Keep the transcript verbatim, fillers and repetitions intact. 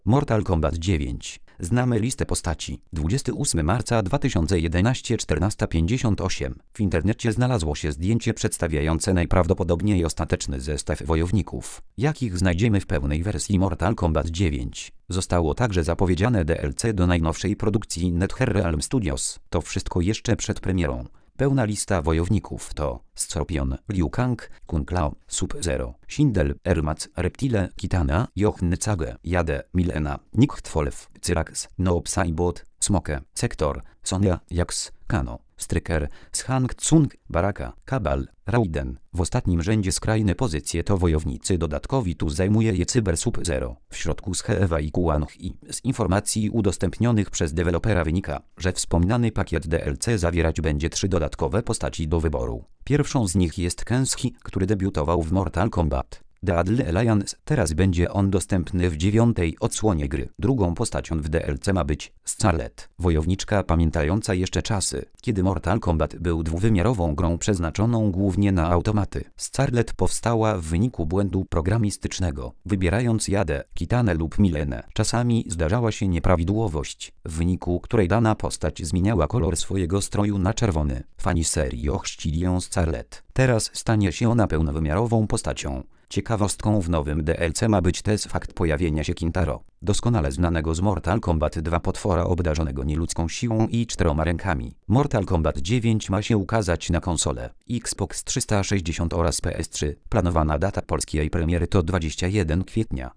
Mortal Kombat dziewięć. Znamy listę postaci. dwudziestego ósmego marca dwa tysiące jedenastego czternaście pięćdziesiąt osiem. W internecie znalazło się zdjęcie przedstawiające najprawdopodobniej ostateczny zestaw wojowników, jakich znajdziemy w pełnej wersji Mortal Kombat dziewięć. Zostało także zapowiedziane D L C do najnowszej produkcji NetherRealm Studios. To wszystko jeszcze przed premierą. Pełna lista wojowników to Scorpion, Liu Kang, Kung Lao, Sub-Zero, Sindel, Ermac, Reptile, Kitana, Jochen Cage, Jade, Milena, Nick Tfolf, Cyrax, Noob Saibot, Smoke, Sektor, Sonya, Jax, Kano, Stryker, Shang Tsung, Baraka, Kabal, Raiden. W ostatnim rzędzie skrajne pozycje to wojownicy dodatkowi, tu zajmuje je Cyber Sub-Zero. W środku z Heewa i Kuan-Hi. Z informacji udostępnionych przez dewelopera wynika, że wspomniany pakiet D L C zawierać będzie trzy dodatkowe postaci do wyboru. Pierwszą z nich jest Kenshi, który debiutował w Mortal Kombat The Alliance. Teraz będzie on dostępny w dziewiątej odsłonie gry. Drugą postacią w D L C ma być Scarlet, wojowniczka pamiętająca jeszcze czasy, kiedy Mortal Kombat był dwuwymiarową grą przeznaczoną głównie na automaty. Scarlet powstała w wyniku błędu programistycznego. Wybierając Jadę, Kitanę lub Milenę, czasami zdarzała się nieprawidłowość, w wyniku której dana postać zmieniała kolor swojego stroju na czerwony. Fani serii ochrzcili ją Scarlet. Teraz stanie się ona pełnowymiarową postacią. Ciekawostką w nowym D L C ma być też fakt pojawienia się Kintaro, doskonale znanego z Mortal Kombat dwa potwora obdarzonego nieludzką siłą i czteroma rękami. Mortal Kombat dziewięć ma się ukazać na konsolę Xbox trzysta sześćdziesiąt oraz P S trzy. Planowana data polskiej premiery to dwudziestego pierwszego kwietnia.